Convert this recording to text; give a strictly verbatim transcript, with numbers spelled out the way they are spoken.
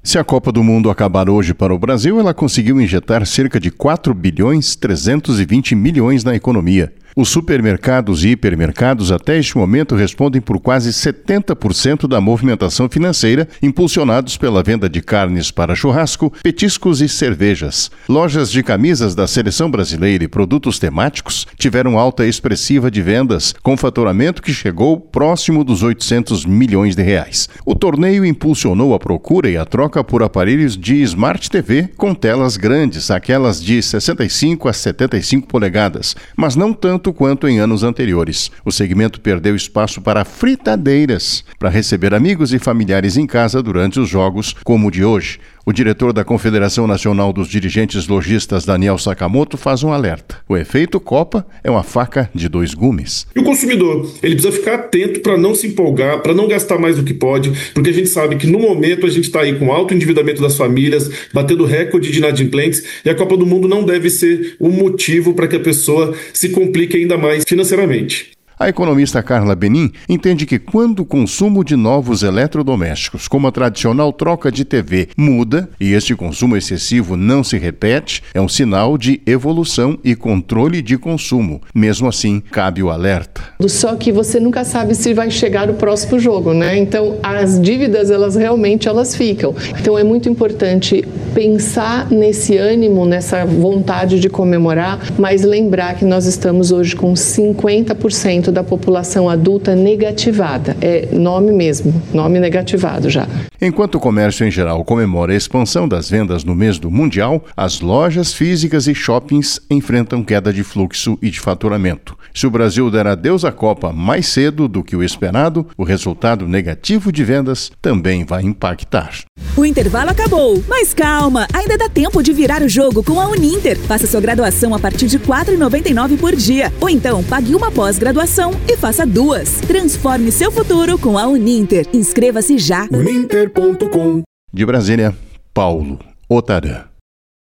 Se a Copa do Mundo acabar hoje para o Brasil, ela conseguiu injetar cerca de quatro bilhões trezentos e vinte milhões na economia. Os supermercados e hipermercados até este momento respondem por quase setenta por cento da movimentação financeira, impulsionados pela venda de carnes para churrasco, petiscos e cervejas. Lojas de camisas da seleção brasileira e produtos temáticos tiveram alta expressiva de vendas, com faturamento que chegou próximo dos oitocentos milhões de reais. O torneio impulsionou a procura e a troca por aparelhos de Smart T V com telas grandes, aquelas de sessenta e cinco a setenta e cinco polegadas, mas não tanto quanto em anos anteriores. O segmento perdeu espaço para fritadeiras, para receber amigos e familiares em casa durante os jogos, como o de hoje. O diretor da Confederação Nacional dos Dirigentes Lojistas, Daniel Sakamoto, faz um alerta. O efeito Copa é uma faca de dois gumes. E o consumidor, ele precisa ficar atento para não se empolgar, para não gastar mais do que pode, porque a gente sabe que no momento a gente está aí com alto endividamento das famílias, batendo recorde de inadimplentes, e a Copa do Mundo não deve ser um motivo para que a pessoa se complique ainda mais financeiramente. A economista Carla Benin entende que quando o consumo de novos eletrodomésticos, como a tradicional troca de T V, muda e este consumo excessivo não se repete, é um sinal de evolução e controle de consumo. Mesmo assim, cabe o alerta. Só que você nunca sabe se vai chegar o próximo jogo, né? Então, as dívidas, elas realmente elas ficam. Então, é muito importante pensar nesse ânimo, nessa vontade de comemorar, mas lembrar que nós estamos hoje com cinquenta por cento da população adulta negativada. É nome mesmo, nome negativado já. Enquanto o comércio em geral comemora a expansão das vendas no mês do Mundial, as lojas físicas e shoppings enfrentam queda de fluxo e de faturamento. Se o Brasil der adeus à Copa mais cedo do que o esperado, o resultado negativo de vendas também vai impactar. O intervalo acabou, mas calma, ainda dá tempo de virar o jogo com a Uninter. Faça sua graduação a partir de quatro reais e noventa e nove centavos por dia. Ou então, pague uma pós-graduação e faça duas. Transforme seu futuro com a Uninter. Inscreva-se já. uninter ponto com. De Brasília, Paulo Otarã.